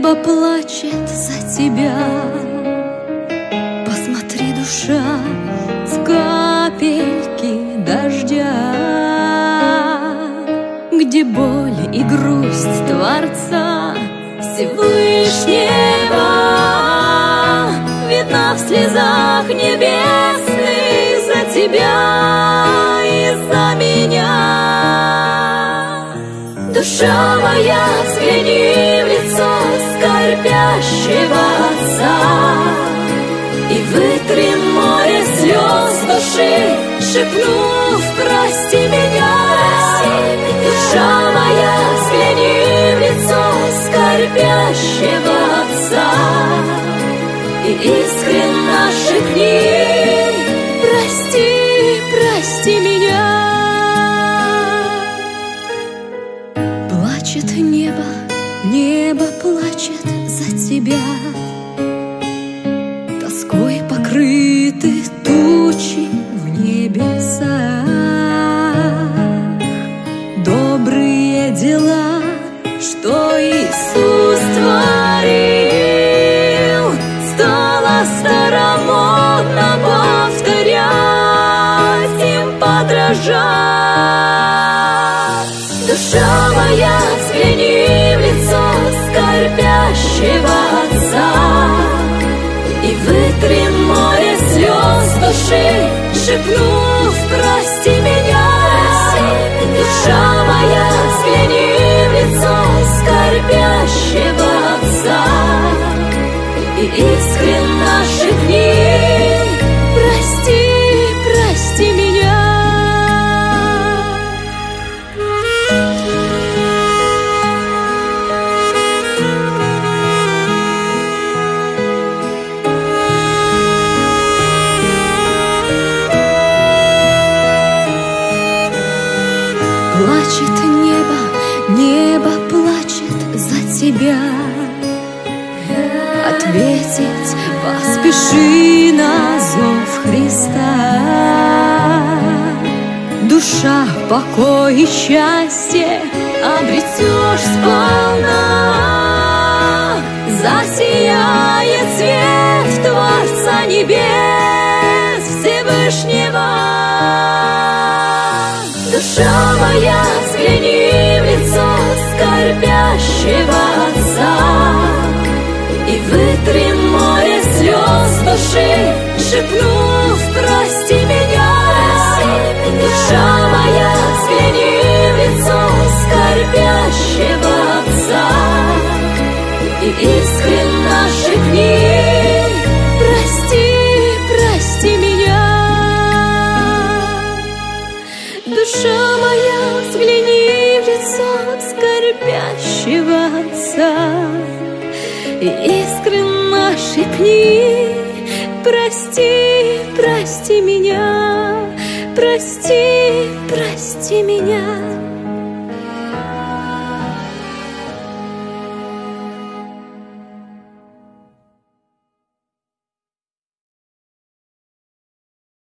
Небо плачет за тебя. Посмотри, душа, с капельки дождя, где боль и грусть Творца Всевышнего видна в слезах небесных за тебя и за меня. Душа моя, взгляни в лицо скорбящего Отца и вытри море слез души, шепнув: прости меня. Душа моя, взгляни в лицо скорбящего Отца и искренно шепни: прости, прости меня. Плачет небо, небо плачет за тебя. Тоской покрыты тучи в небесах. Добрые дела, что Иисус творил, стало старомодно повторять, им подражать. Душа моя, взгляни в лицо скорбящего Отца и вытри море слез души, шепнув: прости меня. Душа моя, взгляни в лицо скорбящего Отца и искренно шепни: прости, прости меня. Плачет небо, небо плачет за тебя. Ответить поспеши на зов Христа. Душа, покой и счастье обретешь сполна. Засияет свет Творца небес Всевышнего. Душа моя, взгляни в лицо скорбящего Отца и вытри море слез души, шепнув: прости меня. Душа моя, взгляни в лицо скорбящего Отца и искренно шепни: прости, прости меня. Душа моя, взгляни в лицо скорбящего Отца и искренно шепни: прости, прости меня, прости, прости меня.